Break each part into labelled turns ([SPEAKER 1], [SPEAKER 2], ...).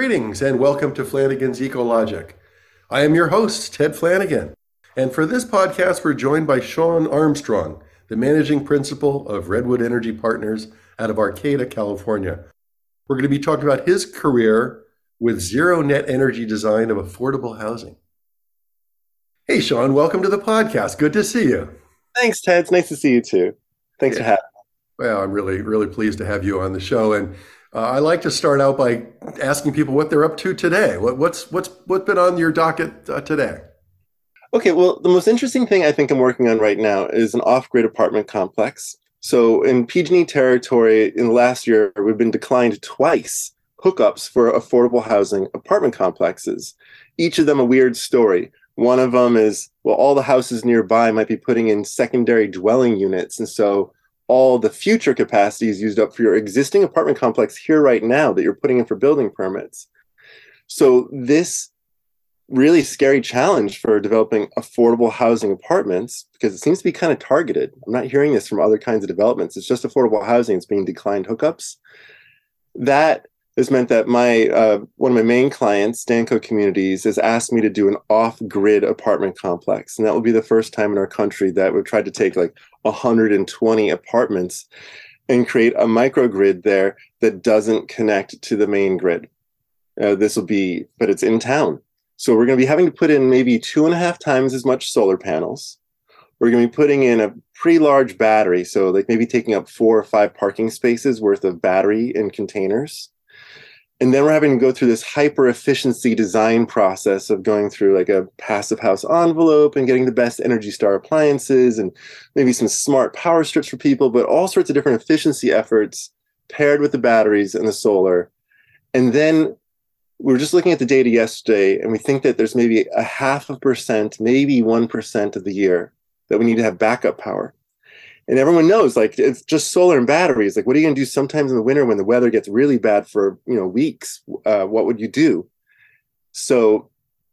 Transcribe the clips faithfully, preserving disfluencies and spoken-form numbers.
[SPEAKER 1] Greetings and welcome to Flanagan's Ecologic. I am your host, Ted Flanagan, and for this podcast we're joined by Sean Armstrong, the managing principal of Redwood Energy Partners out of Arcata, California. We're going to be talking about his career with zero net energy design of affordable housing. Hey Sean, welcome to the podcast. Good to see you.
[SPEAKER 2] Thanks, Ted. It's nice to see you too. Thanks yeah. for having me.
[SPEAKER 1] Well, I'm really, really pleased to have you on the show. And Uh, I like to start out by asking people what they're up to today. What, what's what's what's been on your docket uh, today?
[SPEAKER 2] Okay, well, the most interesting thing I think I'm working on right now is an off-grid apartment complex. So in P G and E territory, in the last year, we've been declined twice hookups for affordable housing apartment complexes. Each of them a weird story. One of them is, well, all the houses nearby might be putting in secondary dwelling units, and so all the future capacity is used up for your existing apartment complex here right now that you're putting in for building permits. So this really scary challenge for developing affordable housing apartments, because it seems to be kind of targeted. I'm not hearing this from other kinds of developments. It's just affordable housing. It's being declined hookups. That has meant that my uh, one of my main clients, Stanco Communities, has asked me to do an off-grid apartment complex. And that will be the first time in our country that we've tried to take like one hundred twenty apartments and create a microgrid there that doesn't connect to the main grid. Uh, this will be, but it's in town. So we're going to be having to put in maybe two and a half times as much solar panels. We're going to be putting in a pretty large battery. So like maybe taking up four or five parking spaces worth of battery in containers. And then we're having to go through this hyper efficiency design process of going through like a passive house envelope and getting the best Energy Star appliances and maybe some smart power strips for people, but all sorts of different efficiency efforts paired with the batteries and the solar. And then we were just looking at the data yesterday, and we think that there's maybe a half a percent, maybe one percent of the year that we need to have backup power. And everyone knows, like, it's just solar and batteries. Like, what are you going to do sometimes in the winter when the weather gets really bad for, you know, weeks? Uh, what would you do? So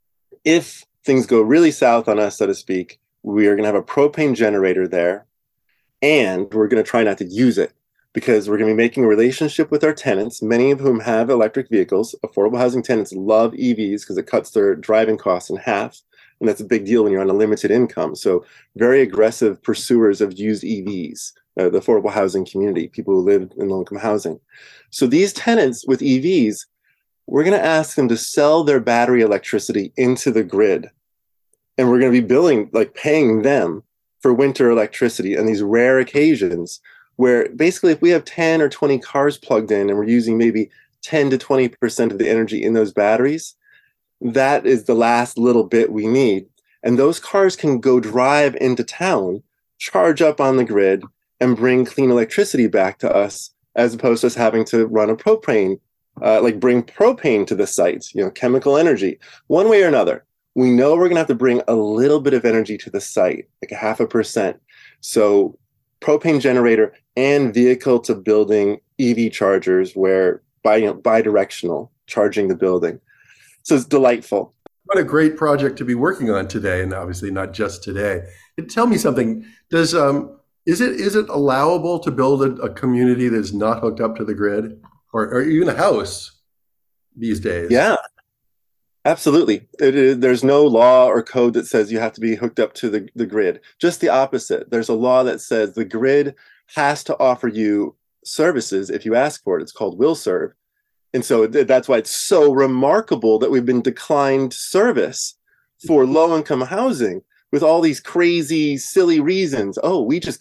[SPEAKER 2] if things go really south on us, so to speak, we are going to have a propane generator there, and we're going to try not to use it because we're going to be making a relationship with our tenants, many of whom have electric vehicles. Affordable housing tenants love E Vs because it cuts their driving costs in half. And that's a big deal when you're on a limited income. So very aggressive pursuers of used E Vs, uh, the affordable housing community, people who live in low-income housing. So these tenants with E Vs, we're going to ask them to sell their battery electricity into the grid. And we're going to be billing, like paying them for winter electricity on these rare occasions where basically if we have ten or twenty cars plugged in and we're using maybe ten to twenty percent of the energy in those batteries, that is the last little bit we need. And those cars can go drive into town, charge up on the grid, and bring clean electricity back to us, as opposed to us having to run a propane, uh, like bring propane to the site, you know, chemical energy. One way or another, we know we're going to have to bring a little bit of energy to the site, like a half a percent. So propane generator and vehicle to building E V chargers where bi- you know, bi-directional charging the building. So it's delightful.
[SPEAKER 1] What a great project to be working on today, and obviously not just today. Tell me something. Does um is it is it allowable to build a, a community that's not hooked up to the grid, or, or even a house these days?
[SPEAKER 2] Yeah, absolutely. It is, there's no law or code that says you have to be hooked up to the, the grid. Just the opposite. There's a law that says the grid has to offer you services if you ask for it. It's called will serve. And so that's why it's so remarkable that we've been declined service for low-income housing with all these crazy, silly reasons. Oh, we just